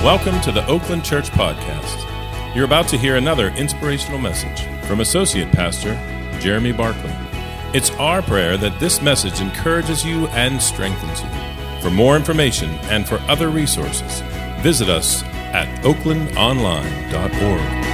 Welcome to the Oakland Church Podcast. You're about to hear another inspirational message from Associate Pastor Jeremy Barkley. It's our prayer that this message encourages you and strengthens you. For more information and for other resources, visit us at oaklandonline.org.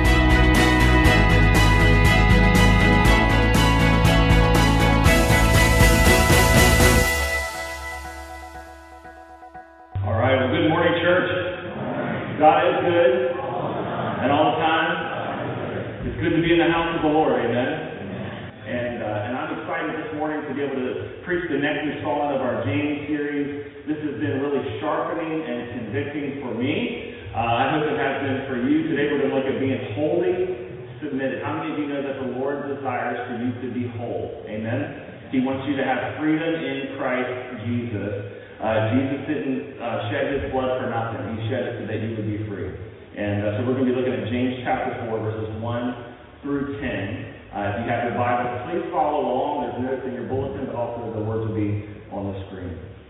God is good, and all the time. It's good to be in the house of the Lord, amen? And I'm excited this morning to be able to preach the next installment of our James series. This has been really sharpening and convicting for me. I hope it has been for you. Today we're going to look at being wholly submitted. How many of you know that the Lord desires for you to be whole? Amen? He wants you to have freedom in Christ Jesus. Jesus didn't shed his blood for nothing. He shed it so that you would be free. And so we're going to be looking at James chapter 4, verses 1 through 10. If you have your Bible, please follow along. There's notes in your bulletin, but also the words will be on the screen.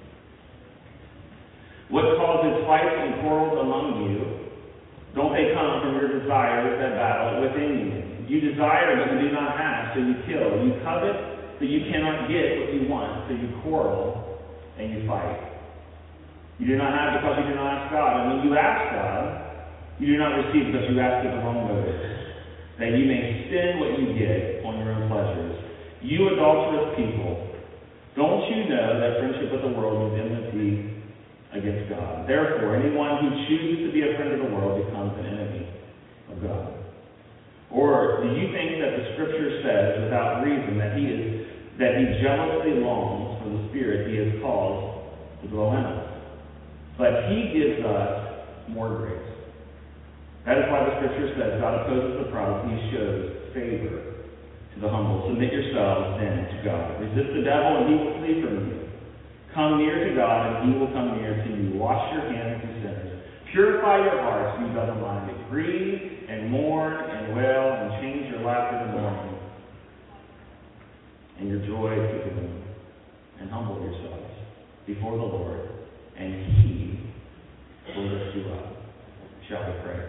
What causes fights and quarrels among you? Don't they come from your desires that battle within you? You desire, but you do not have, so you kill. You covet, but you cannot get what you want, so you quarrel and you fight. You do not have because you do not ask God. And when you ask God, you do not receive because you ask with the wrong motives, that you may spend what you get on your own pleasures. You adulterous people, don't you know that friendship with the world is enmity against God? Therefore, anyone who chooses to be a friend of the world becomes an enemy of God. Or do you think that the Scripture says without reason that he jealously longs for the Spirit he has caused to dwell in us? But he gives us more grace. That is why the Scripture says God opposes the proud, he shows favor to the humble. Submit yourselves then to God. Resist the devil and he will flee from you. Come near to God and he will come near to you. Wash your hands, you sinners. Purify your hearts, you double-minded. Grieve and mourn and wail and change your laughter to mourning and your joy to gloom. And humble yourselves before the Lord, and he will lift you up. Shall we pray?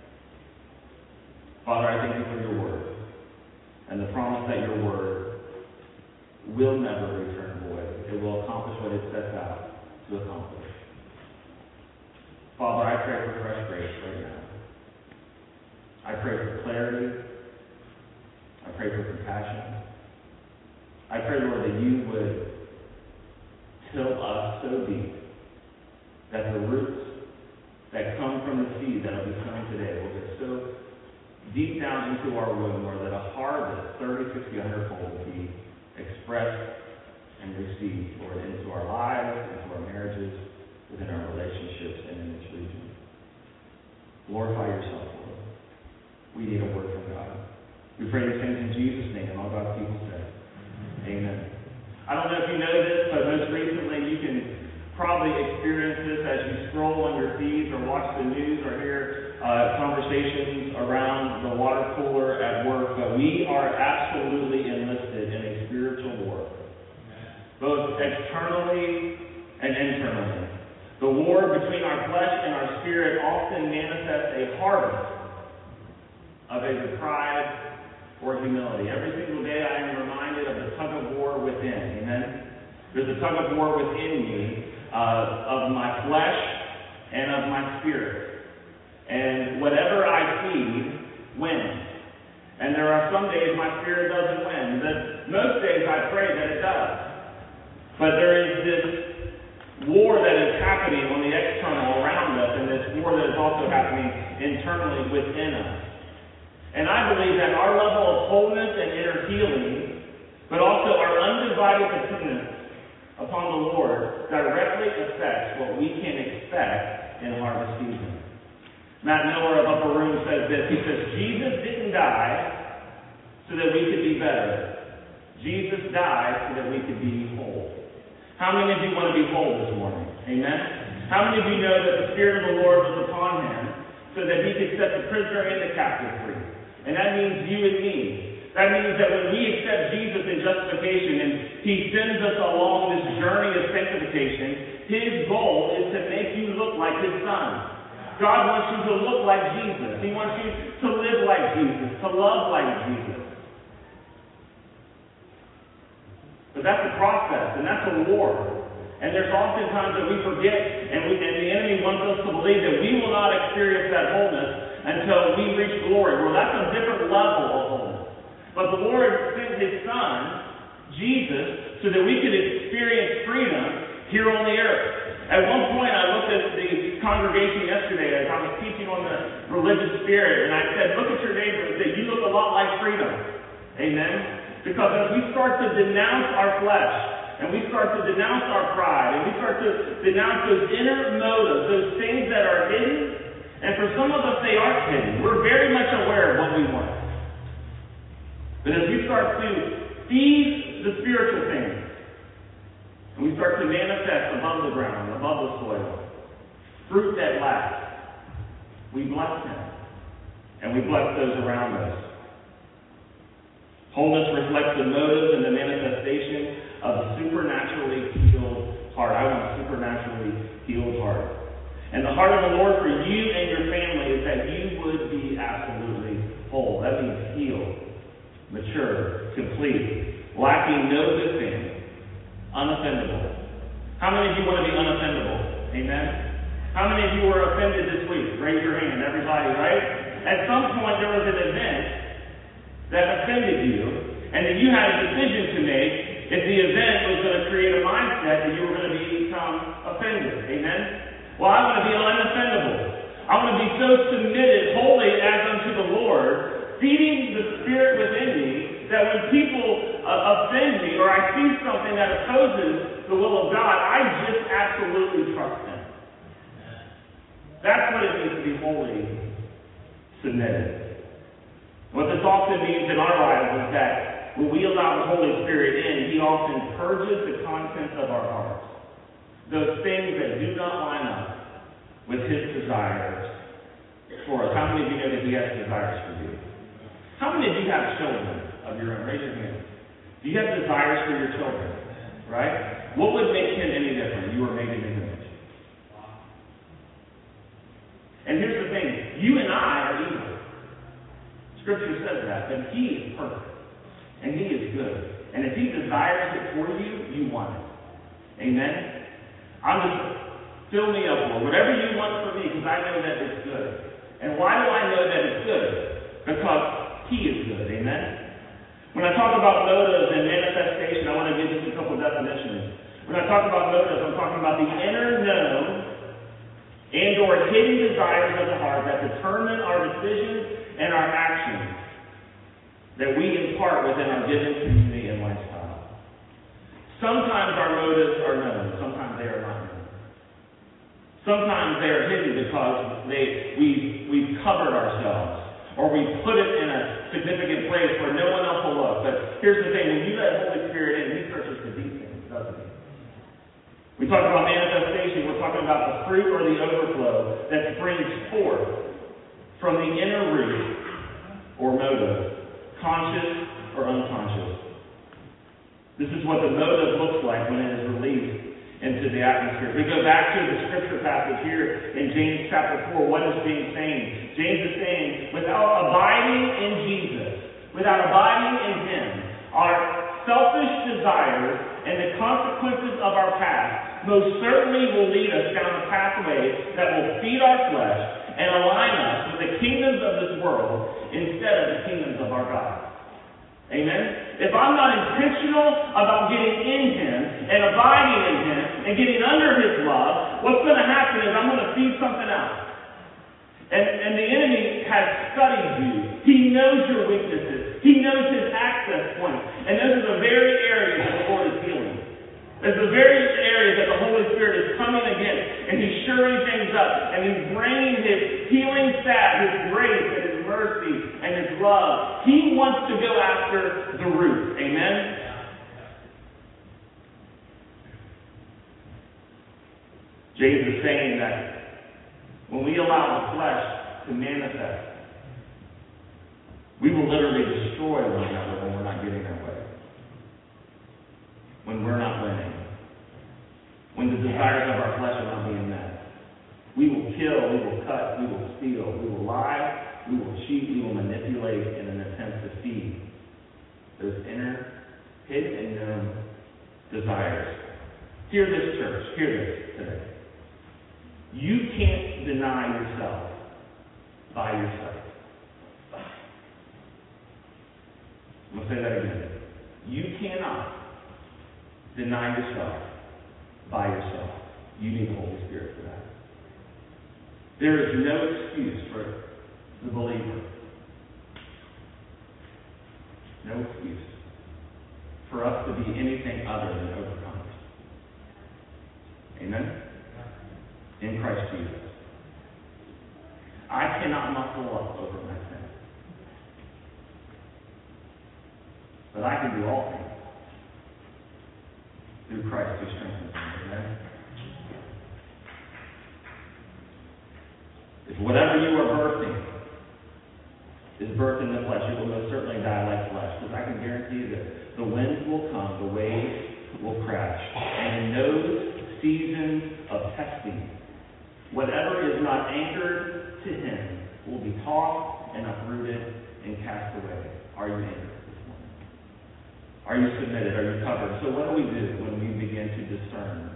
Father, I thank you for your word and the promise that your word will never return void. It will accomplish what it sets out to accomplish. Father, I pray for fresh grace right now. I pray for clarity. I pray for compassion. I pray, Lord, that you would till us so deep that the roots that come from the seed that will be sown today will get so deep down into our womb, Lord, that a harvest, 30, 60, 100-fold, will be expressed and received, Lord, into our lives, into our marriages, within our relationships, and in this region. Glorify yourself, Lord. We need a word from God. We pray these things in Jesus' name, and all God's people say, amen. I don't know if you know this, but most recently you can probably experience this as you scroll on your feeds or watch the news or hear conversations around the water cooler at work. But we are absolutely enlisted in a spiritual war, both externally and internally. The war between our flesh and our spirit often manifests a harvest of either pride or humility. Every single day I am reminded of the tug of war within. Amen? There's a tug of war within me of my flesh and of my spirit. And whatever I feed wins. And there are some days my spirit doesn't win. But most days I pray that it does. But there is this war that is happening on the external around us, and this war that is also happening internally within us. And I believe that our level of wholeness and inner healing, but also our undivided dependence upon the Lord, directly affects what we can expect in harvest season. Matt Miller of Upper Room says this. He says, Jesus didn't die so that we could be better. Jesus died so that we could be whole. How many of you want to be whole this morning? Amen? How many of you know that the Spirit of the Lord was upon him so that he could set the prisoner and the captive free? And that means you and me. That means that when we accept Jesus in justification and he sends us along this journey of sanctification, his goal is to make you look like his son. God wants you to look like Jesus. He wants you to live like Jesus, to love like Jesus. But that's a process, and that's a war. And there's oftentimes that we forget, and the enemy wants us to believe that we will not experience that wholeness until we reach glory. Well, that's a different level of wholeness. But the Lord sent His Son, Jesus, so that we could experience freedom here on the earth. At one point, I looked at the congregation yesterday as I was teaching on the religious spirit, and I said, look at your neighbor and say, you look a lot like freedom. Amen? Because as we start to denounce our flesh, and we start to denounce our pride, and we start to denounce those inner motives, those things that are hidden, and for some of us they aren't hidden. We're very much aware of what we want. But as we start to feed the spiritual things, and we start to manifest above the ground, above the soil, fruit that lasts, we bless Him, and we bless those around us. Wholeness reflects the motives and the manifestation of a supernaturally healed heart. I want a supernaturally healed heart. And the heart of the Lord for you and your family is that you would be absolutely whole. That means healed, mature, complete, lacking no good thing, unoffendable. How many of you want to be unoffendable? Amen? How many of you were offended this week? Raise your hand, everybody, right? At some point there was an event that offended you, and then you had a decision to make if the event was going to create a mindset that you were going to become offended. Amen? Well, I want to be unoffendable. I want to be so submitted, holy as unto the Lord, feeding the Spirit within me, that when people offend me or I see something that opposes the will of God, I just absolutely trust Him. That's what it means to be wholly submitted. What this often means in our lives is that when we allow the Holy Spirit in, He often purges the contents of our hearts. Those things that do not line up with His desires for us. How many of you know that He has desires for you? How many of you have children of your own? Raise your hand. Do you have desires for your children? Right? What would make Him any different? You were made in His image. And here's the thing. You and I are evil. Scripture says that. But He is perfect. And He is good. And if He desires it for you, you want it. Amen? I'm just, fill me up, Lord. Whatever you want for me, because I know that it's good. And why do I know that it's good? Because He is good. Amen? When I talk about motives and manifestation, I want to give just a couple definitions. When I talk about motives, I'm talking about the inner known and or hidden desires of the heart that determine our decisions and our actions that we impart within our given community and lifestyle. Sometimes our motives are known, sometimes they are not known. Sometimes they are hidden because we've covered ourselves, or we put it in a significant place where no one else will look. But here's the thing, when you let Holy Spirit in, He searches the deep things, doesn't He? We talk about manifestation, we're talking about the fruit or the overflow that springs forth from the inner root or motive, conscious or unconscious. This is what the motive looks like when it is released into the atmosphere. If we go back to the scripture passage here in James chapter 4, what is being saying? James is saying, without abiding in Jesus, without abiding in Him, our selfish desires and the consequences of our past most certainly will lead us down a pathway that will feed our flesh and align us with the kingdoms of this world instead of the kingdoms of our God. Amen? If I'm not intentional about getting in Him and abiding in Him and getting under His love, what's going to happen is I'm going to feed something else. And the enemy has studied you. He knows your weaknesses. He knows His access points. And those are the very areas that the Lord is healing. There's the very areas that the Holy Spirit is coming against, and He's shoring things up, and He's bringing His healing staff, His grace, and His mercy, and His love. He wants to go after the root. Amen? James is saying that when we allow the flesh to manifest, we will literally destroy one another when we're not getting our way. When we're not winning. When the desires of our flesh are not being met. We will kill, we will cut, steal, we will lie, we will cheat, we will manipulate in an attempt to feed those inner, hidden and known desires. Hear this, church. Hear this today. You can't deny yourself by yourself. I'm going to say that again. You cannot deny yourself by yourself. You need the Holy Spirit for that. There is no excuse for the believer. No excuse for us to be anything other than overcomers. Amen? In Christ Jesus. I cannot muscle up over my sin. But I can do all things through Christ who strengthens me. Amen? If whatever you are birthing is birthed in the flesh, it will most certainly die like flesh. Because I can guarantee you that the winds will come, the waves will crash. And in those seasons of testing, whatever is not anchored to Him will be tossed and uprooted and cast away. Are you anchored this morning? Are you submitted? Are you covered? So what do we do when we begin to discern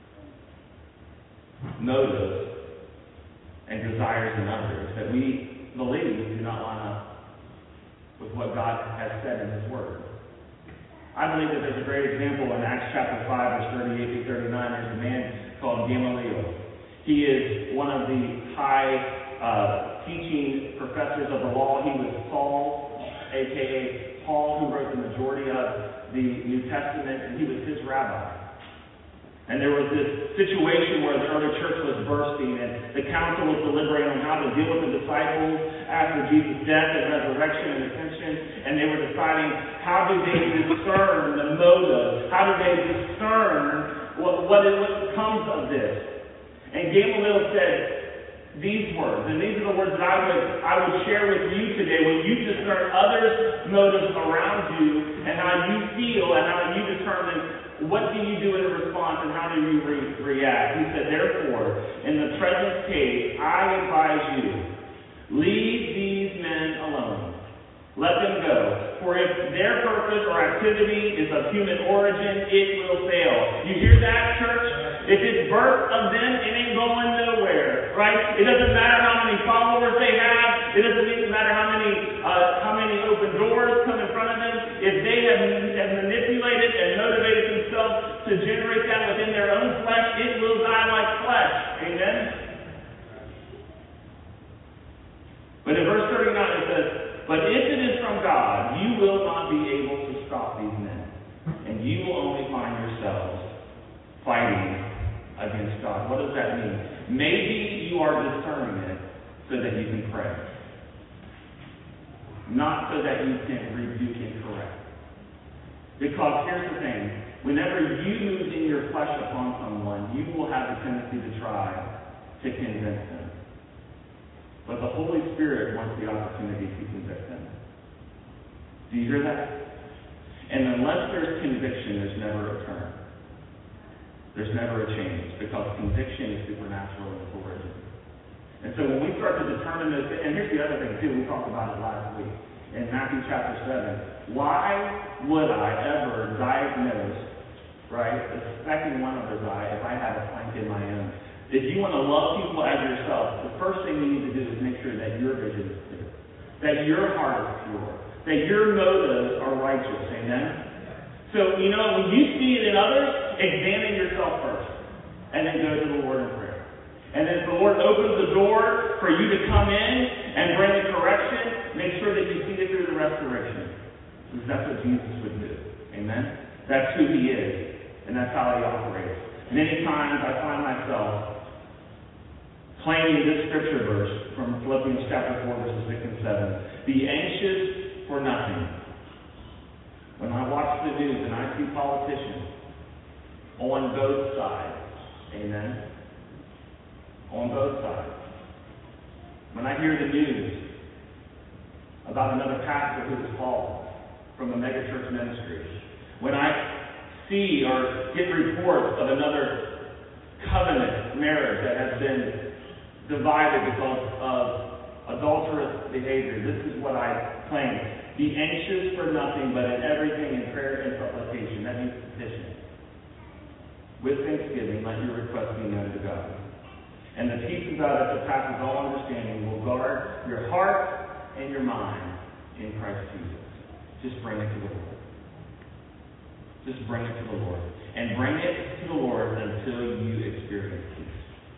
motives and desires in others that we believe do not line up with what God has said in His Word? I believe that there's a great example in Acts chapter 5, verse 38 through 39. There's a man called Gamaliel. He is one of the high teaching professors of the law. He was Saul, a.k.a. Paul, who wrote the majority of the New Testament, and he was his rabbi. And there was this situation where the early church was bursting, and the council was deliberating on how to deal with the disciples after Jesus' death and resurrection and ascension. And they were deciding, how do they discern the motive? How do they discern what comes of this? And Gamaliel said these words, and these are the words that I would share with you today. When you discern others' motives around you and how you feel and how you determine what do you do in response and how do you react. He said, therefore, in the present case, I advise you, leave these men alone. Let them go. For if their purpose or activity is of human origin, it will fail. You hear that, church? If it's birth of them, it ain't going nowhere, right? It doesn't matter how many followers they have. It doesn't matter how many open doors come in front of them. If they have manipulated and motivated themselves to generate that within their own flesh, it will die like flesh. Amen? But in verse 39 it says, but if it is from God, you will not be able to stop these men, and you will only find yourselves fighting against God. What does that mean? Maybe you are discerning it so that you can pray, not so that you can rebuke and correct. Because here's the thing, whenever you move in your flesh upon someone, you will have a tendency to try to convince them. But the Holy Spirit wants the opportunity to convict them. Do you hear that? And unless there's conviction, there's never a turn. There's never a change, because conviction is supernatural in its origin. And so when we start to determine this, and here's the other thing too, we talked about it last week, in Matthew chapter 7. Why would I ever diagnose, right, a speck in one other's eye if I had a plank in my own? If you want to love people as yourself, the first thing you need to do is make sure that your vision is clear, that your heart is pure, that your motives are righteous. Amen? So, when you see it in others, examine yourself first, and then go to the Lord in prayer. And then if the Lord opens the door for you to come in and bring the correction, make sure that you see it through the restoration. Because that's what Jesus would do. Amen? That's who He is, and that's how He operates. Many times I find myself claiming this scripture verse from Philippians chapter 4, verses 6 and 7. Be anxious for nothing. When I watch the news and I see politicians on both sides, amen? On both sides. When I hear the news about another pastor who was called from a megachurch ministry, when I see or get reports of another covenant marriage that has been divided because of adulterous behavior, this is what I claim. Be anxious for nothing, but in everything in prayer and supplication. That means petition. With thanksgiving, let your requests be known to God. And the peace of God that surpasses all understanding will guard your heart and your mind in Christ Jesus. Just bring it to the Lord. Just bring it to the Lord. And bring it to the Lord until you experience peace.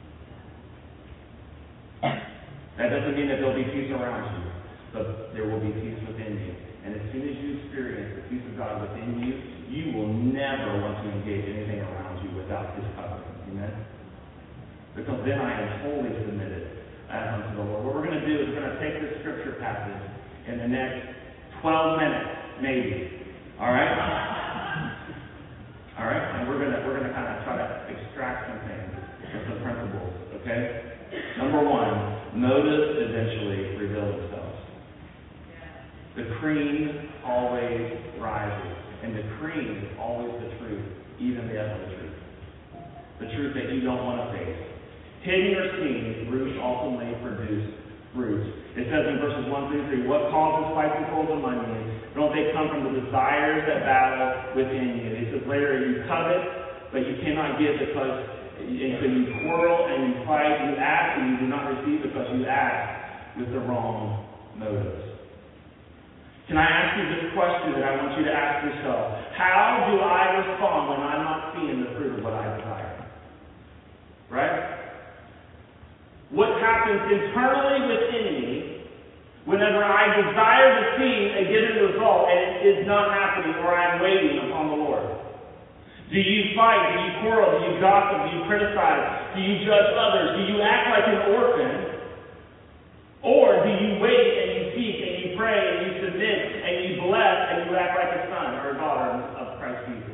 That doesn't mean that there'll be peace around you, but there will be peace within you. And as soon as you experience the peace of God within you, you will never want to engage anything around you without His covering. Amen? Because then I am wholly submitted as unto the Lord. What we're going to do is we're going to take this scripture passage in the next 12 minutes, maybe. All right? All right? And we're going to kind of try to extract some things and some principles. Okay? Number one, motives eventually reveal themselves. The cream always rises, and the cream is always the truth, even the ugly truth. The truth that you don't want to face. Hidden or seen, roots ultimately produce fruits. It says in verses 1 through 3, what causes spiteful coals among you? Don't they come from the desires that battle within you? It says later, you covet, but you cannot give because and so you quarrel and you fight, you ask and you do not receive because you ask with the wrong motives. Can I ask you this question that I want you to ask yourself? How do I respond when I'm not seeing the fruit of what I desire? Right? What happens internally within me whenever I desire to see a given result and it is not happening or I'm waiting upon the Lord? Do you fight? Do you quarrel? Do you gossip? Do you criticize? Do you judge others? Do you act like an orphan? Or do you wait and you seek and you pray and you submit and you bless and you act like a son or a daughter of Christ Jesus?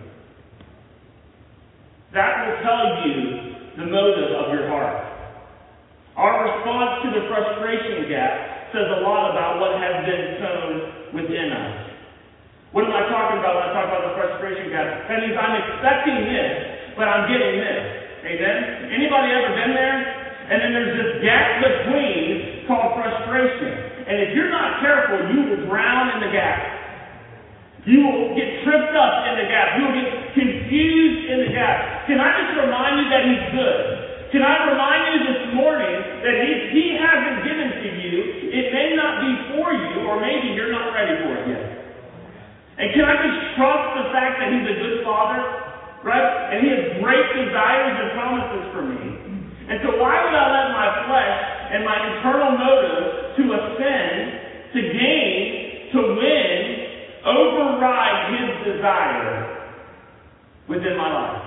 That will tell you the motive of your heart. Our response to the frustration gap says a lot about what has been sown within us. What am I talking about when I talk about the frustration gap? That means I'm expecting this, but I'm getting this. Amen? Anybody ever been there? And then there's this gap between called frustration. And if you're not careful, you will drown in the gap. You will get tripped up in the gap. You will get confused in the gap. Can I just remind you that He's good? Can I remind you this morning that if He hasn't given to you, it may not be for you, or maybe you're not ready for it yet. And can I just trust the fact that He's a good Father, right? And He has great desires and promises for me. And so why would I let my flesh and my internal motive to ascend, to gain, to win, override His desire within my life?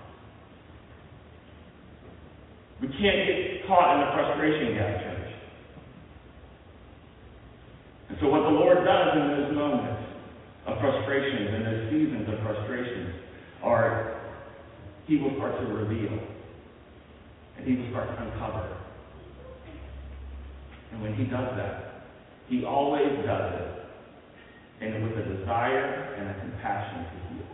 We can't get caught in the frustration gap, church. And so what the Lord does in those moments of frustrations and those seasons of frustrations are He will start to reveal and He will start to uncover. And when He does that, He always does it and with a desire and a compassion to heal.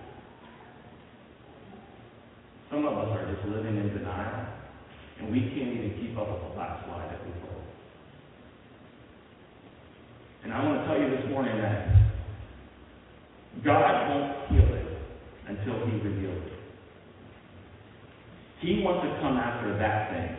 Some of us are just living in denial and we can't even keep up with the last lie that we told. And I want to tell you this morning that God won't heal it until He reveals it. He wants to come after that thing.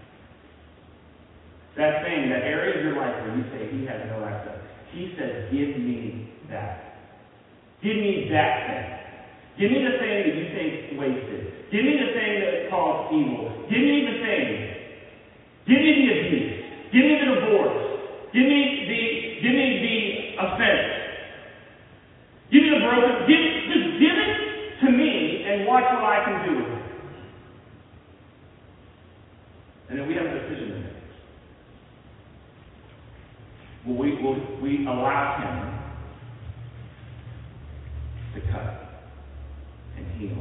That thing, that area of your life where you say He has no access. He says, give me that. Give me that thing. Give me the thing that you think is wasted. Give me the thing that is called evil. Give me the thing. Give me the abuse. Give me the divorce. Give me the offense. Give me the broken. Just give it to me and watch what I can do with it. And then we have a decision to make. Will we allow Him to cut and heal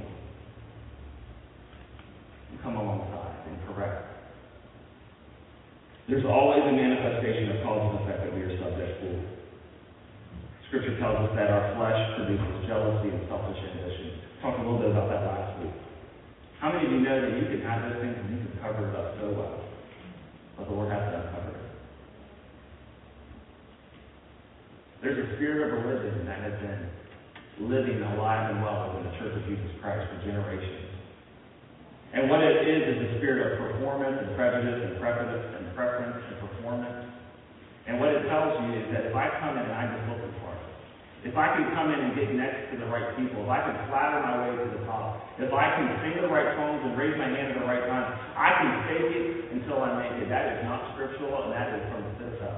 and come alongside and correct? There's always a manifestation of cause and effect that we are subject to. Scripture tells us that our flesh produces jealousy and selfish ambition. Talked a little bit about that last week. How many of you know that you can have those things and you can cover it up so well? but the Lord has to uncover it. There's a spirit of religion that has been living alive and well within the Church of Jesus Christ for generations. And what it is the spirit of performance and prejudice and preference and performance. And what it tells you is that if I come in and I just look the part, if I can come in and get next to the right people, if I can flatter my way to the top, if I can sing the right songs and raise my hand at the right time, I can fake it until I make it. That is not scriptural, and that is from the pit of hell.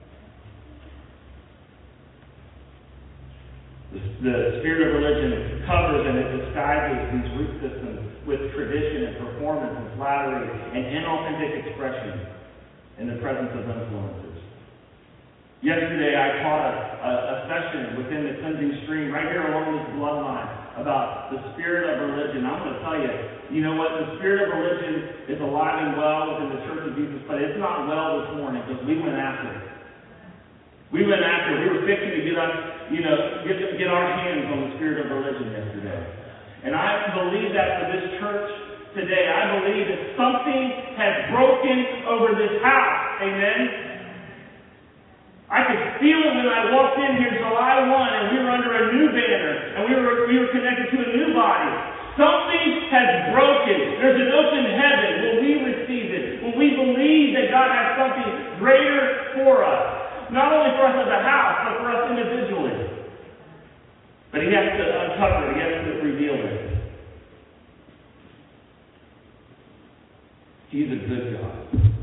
The spirit of religion covers and it disguises these root systems with tradition and performance and flattery and inauthentic expression in the presence of influencers. Yesterday I taught a session within the cleansing stream right here along this bloodline about the spirit of religion. I'm going to tell you, you know what? The spirit of religion is alive and well within the Church of Jesus, but it's not well this morning because we went after it. We were fixing to get our hands on the spirit of religion yesterday. And I believe that for this church today, I believe that something has broken over this house. Amen? I could feel it when I walked in here July 1 and we were under a new banner and we were connected to a new body. Something has broken. There's an open heaven. Will we receive it? Will we believe that God has something greater for us? Not only for us as a house, but for us individually. But He has to uncover it. He has to reveal it. He's a good God.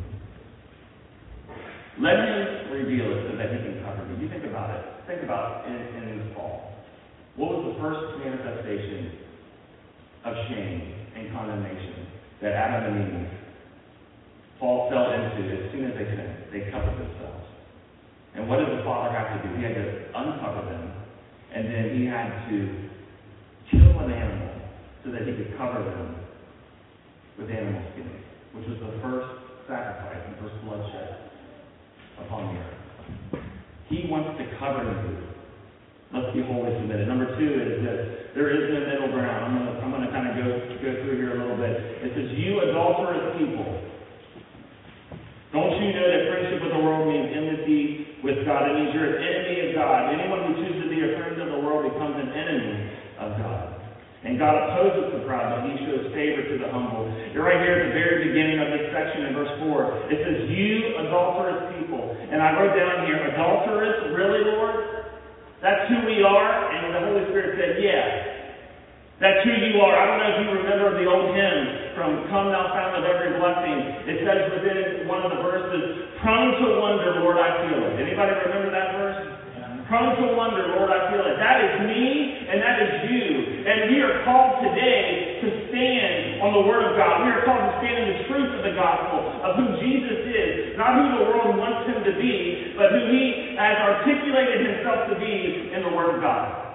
Let Him reveal it so that He can cover me. You think about it. Think about in the fall. What was the first manifestation of shame and condemnation that Adam and Eve fell into as soon as they sinned? They covered themselves. And what did the Father have to do? He had to uncover them. And then He had to kill an animal so that He could cover them with animal skin, which was the first sacrifice and first bloodshed upon the earth. He wants to cover you. Let's be wholly submitted. Number 2 is this. There is no middle ground. I'm going to kind of go through here a little bit. It says, you adulterous people. Don't you know that friendship with the world means enmity with God? It means you're an enemy of God. Anyone who chooses to be a friend of the world becomes an enemy of God. And God opposes the proud, but He shows favor to the humble. You're right here at the very beginning of this section in verse 4. It says, you adulterous people. And I wrote down here, adulterous? Really, Lord? That's who we are? And the Holy Spirit said, yeah. That's who you are. I don't know if you remember the old hymn from Come Thou Fount of Every Blessing. It says within one of the verses, prone to wonder, Lord, I feel it. Anybody remember that verse? Prone to wonder, Lord, I feel it. That is me and that is you. And we are called today to stand on the Word of God. We are called to stand in the truth of the gospel, of who Jesus is. Not who the world wants Him to be, but who He has articulated Himself to be in the Word of God.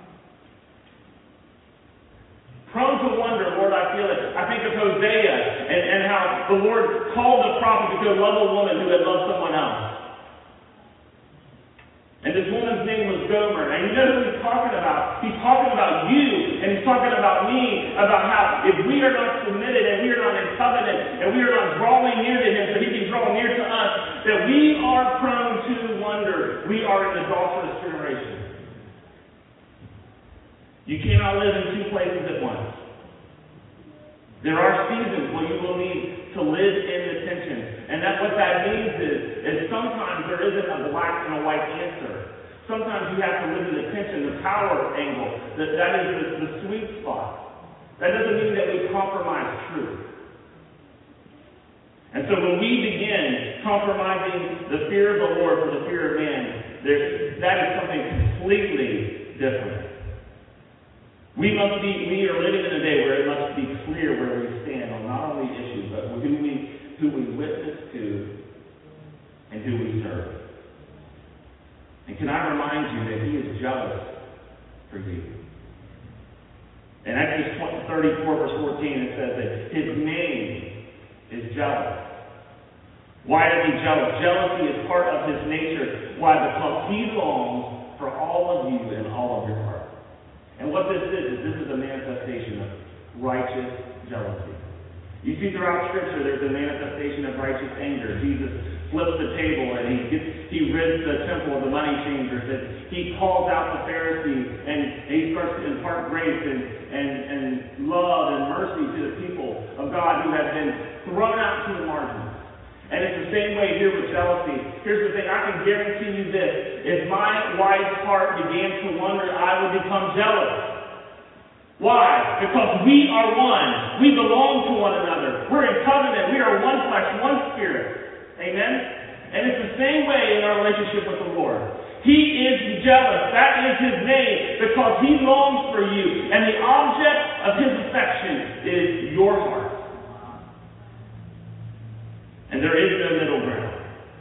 Prone to wonder, Lord, I feel it. I think of Hosea and how the Lord called the prophet to go love a woman who had loved someone else. And this woman's name was Gomer. And you know who He's talking about? He's talking about you, and He's talking about me, about how if we are not submitted and we are not in covenant and we are not drawing near to Him so He can draw near to us, that we are prone to wonder. We are an adulterous generation. You cannot live in two places at once. There are seasons where you will need to live in the tension. And what that means is sometimes there isn't a black and a white answer. Sometimes you have to live in the tension, the power angle. That is the sweet spot. That doesn't mean that we compromise truth. And so when we begin compromising the fear of the Lord for the fear of man, that is something completely different. We are living in a day where it must be clear where we stand on not only issues, but who we witness to and who we serve. And can I remind you that He is jealous for you? In Exodus 34, verse 14, it says that His name is jealous. Why is He jealous? Jealousy is part of His nature. Why? Because He longs for all of you and all of your heart. And what this is a manifestation of righteous jealousy. You see throughout Scripture, there's a manifestation of righteous anger. Jesus flips the table and he rids the temple of the money changers. And he calls out the Pharisees and he starts to impart grace and love and mercy to the people of God who have been thrown out to the margins. And it's the same way here with jealousy. Here's the thing, I can guarantee you this. If my wife's heart began to wonder, I would become jealous. Why? Because we are one. We belong to one another. We're in covenant. We are one flesh, one spirit. Amen? And it's the same way in our relationship with the Lord. He is jealous. That is his name because he longs for you. And the object of his affection is your heart. And there is no middle ground.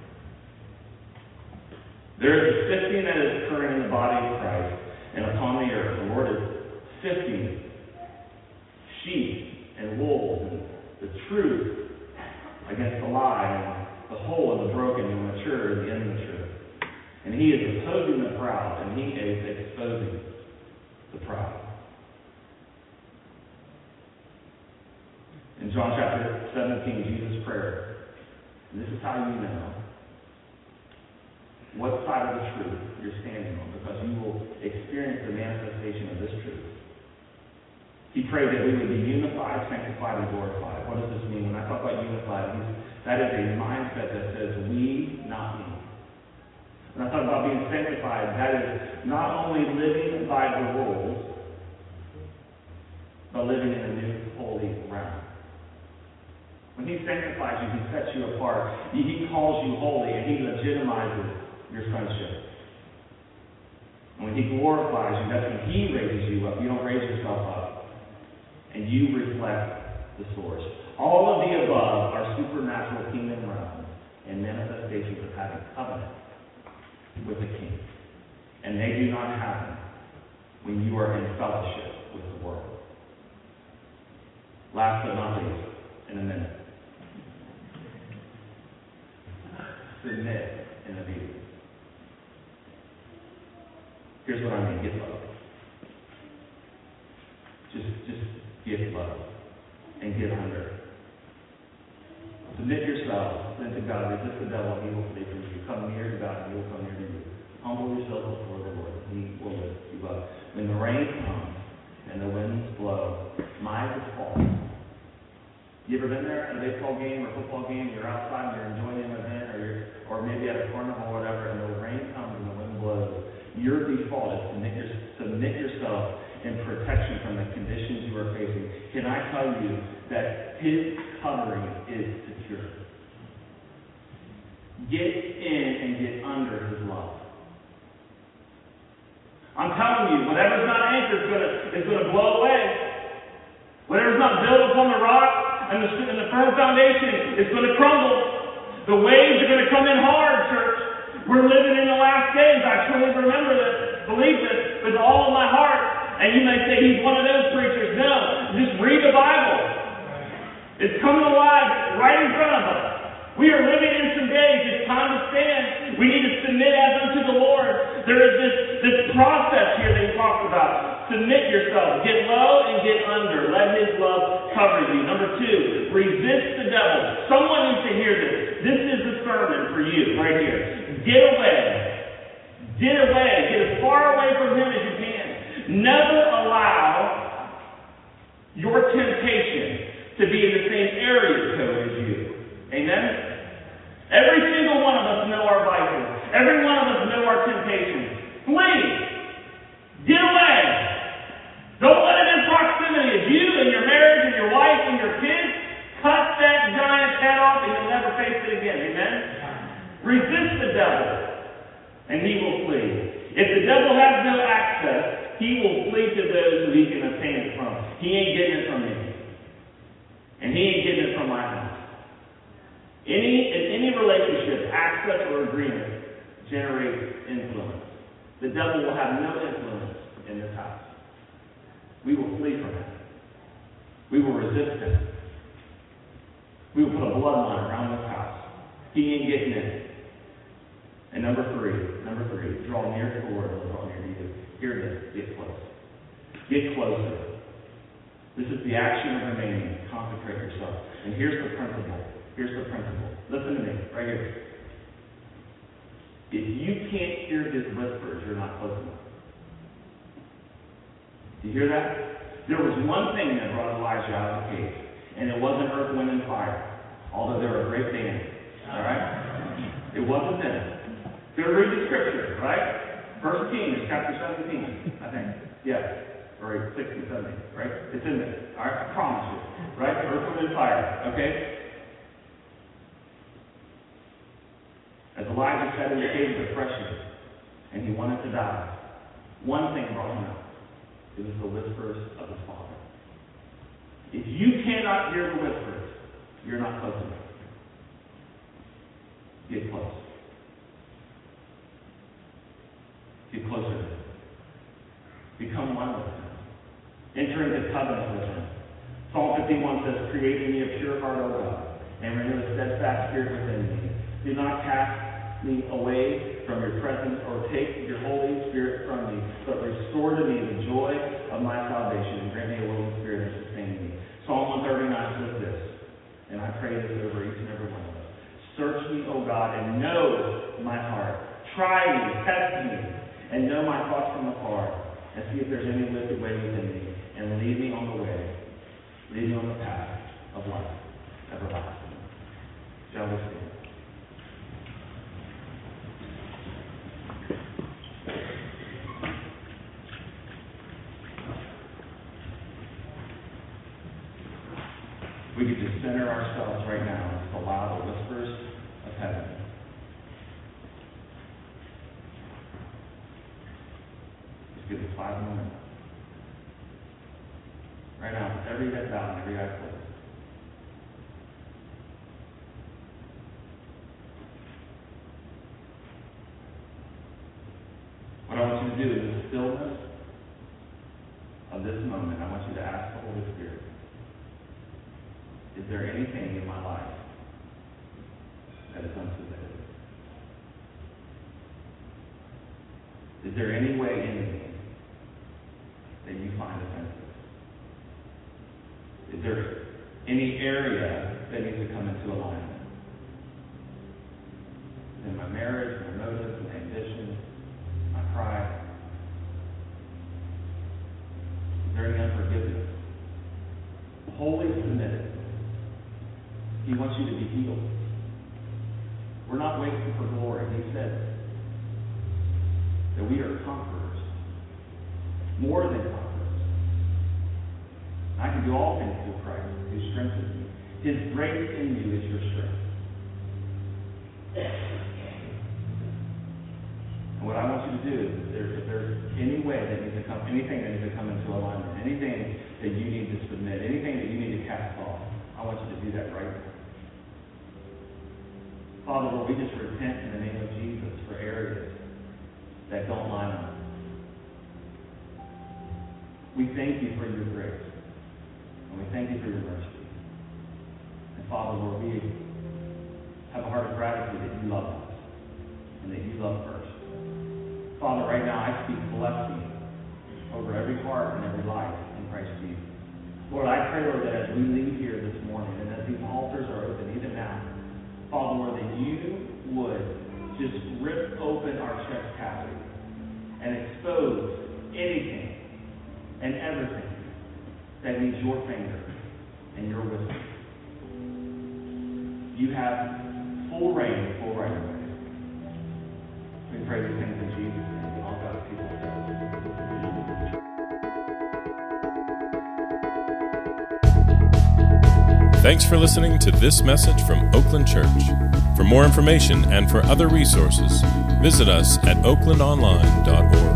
There is a sifting that is occurring in the body of Christ and upon the earth. The Lord is sifting sheep and wolves and the truth against the lie and the whole and the broken and the mature and the immature. And he is opposing the proud and he is exposing the proud. In John chapter 17, Jesus' prayer, and this is how you know what side of the truth you're standing on, because you will experience the manifestation of this truth. He prayed that we would be unified, sanctified, and glorified. What does this mean? When I talk about unified, that is a mindset that says we, not me. When I talk about being sanctified, that is not only living by the rules, but living in a new holy realm. When he sanctifies you, he sets you apart. He calls you holy, and he legitimizes your sonship. And when he glorifies you, that's when he raises you up. You don't raise yourself up. And you reflect the source. All of the above are supernatural kingdom realms and manifestations of having covenant with the King. And they do not happen when you are in fellowship with the world. Last but not least, in a minute, submit in obedience. Here's what I mean, get love. Just get love and get under. Submit yourself then to God. Resist the devil and he will flee from you. Come near to God and he will come near to you. Humble yourself before the Lord and he will lift you up. When the rain comes and the winds blow, my default. You ever been there at a baseball game or football game? You're outside and you're enjoying an event, or maybe at a carnival or whatever, and the rain comes and the wind blows. Your default is submit yourself in protection from the conditions you are facing. Can I tell you that his covering is secure? Get in and get under his love. I'm telling you, whatever's not anchored is going to blow away. Whatever's not built upon the rock and the firm foundation is going to crumble. The waves are going to come in hard, church. We're living in the last days. I truly remember this, believe this with all of my heart. And you may say he's one of those preachers. No, just read the Bible. It's coming alive right in front of us. We are living in some days. It's time to stand. We need to submit as unto the Lord. There is this process here that he talks about. Submit yourself. Get low and get under. Let his love cover you. Number 2, resist the devil. Someone needs to hear this. This is the sermon for you right here. Get away. Get away. Get as far away from him as you can. Never allow your temptation to be in the same area code as you. Amen? Every single one of us know our vices. Every one of us know our temptations. Flee. Get away. Don't let it in proximity of you and your marriage and your wife and your kids. Cut that giant head off and you'll never face it again. Amen? Resist the devil and he will flee. If the devil has no access, he will flee to those who he can obtain it from. He ain't getting it from me. And he ain't getting it from my house. In any relationship, access or agreement generates influence. The devil will have no influence in this house. We will flee from him. We will resist him. We will put a bloodline around this house. He ain't getting in. And number three, draw near to the Lord and draw near to you. Hear this, get close. Get closer. This is the action of remaining consecrated. consecrate yourself. And here's the principle. Listen to me, right here. If you can't hear his whispers, you're not close enough. Do you hear that? There was one thing that brought Elijah out of the cave, and it wasn't earth, wind, and fire, although they were a great band. All right? It wasn't them. Go read the scripture, right? 1 Kings, chapter 17, I think. Yeah. Or 16, 17, right? It's in there. All right? I promise you. Right? Earth, wind, and fire. Okay? As Elijah sat in the cave of depression, and he wanted to die, one thing brought him out. It was the whispers of his father. If you cannot hear the whispers, you're not close enough. Get close. Get closer to him. Become one with him. Enter into covenant with him. Psalm 51 says, "Create in me a pure heart, O God, and renew a steadfast spirit within me. Do not cast me away from your presence or take your Holy Spirit from me, but restore to me the joy of my salvation and grant me a willing spirit and sustain me." Psalm 139 says this, and I pray this over each and every one of us. "Search me, O God, and know my heart. Try me, test me, and know my thoughts from afar, and see if there's any wicked way within me, and lead me on the way, lead me on the path of life everlasting." Shall we stand? We could just center ourselves right now and just allow the whispers of heaven. Just give us 5 more minutes. Right now, with every head bowed and every eye closed. What I want you to do in the stillness of this moment, I want you to ask the Holy Spirit, is there anything in my life that is unsubmitted? Is there any way in me that you find offensive? Is there any area that needs to come into alignment? In my marriage, my motives, my ambition, my pride? Is there any unforgiveness? Wholly submitted. He wants you to be healed. We're not waiting for glory. He said that we are conquerors. More than conquerors. I can do all things through Christ who strengthens me. His grace in you is your strength. And what I want you to do is if there's any way that needs to come, anything that needs to come into alignment, anything that you need to submit, anything that you need to cast off, I want you to do that right now. Father, Lord, we just repent in the name of Jesus for areas that don't line up. We thank you for your grace. And we thank you for your mercy. And Father, Lord, we have a heart of gratitude that you love us and that you love first. Father, right now I speak blessing over every heart and every life in Christ Jesus. Lord, I pray, Lord, that as we leave here this morning and as these altars are open even now, Father, Lord, that you would just rip open our chest cavity and expose anything and everything that needs your finger and your wisdom. You have full reign, full right of way. We pray these things in Jesus' name, and all God's people say. Thanks for listening to this message from Oakland Church. For more information and for other resources, visit us at oaklandonline.org.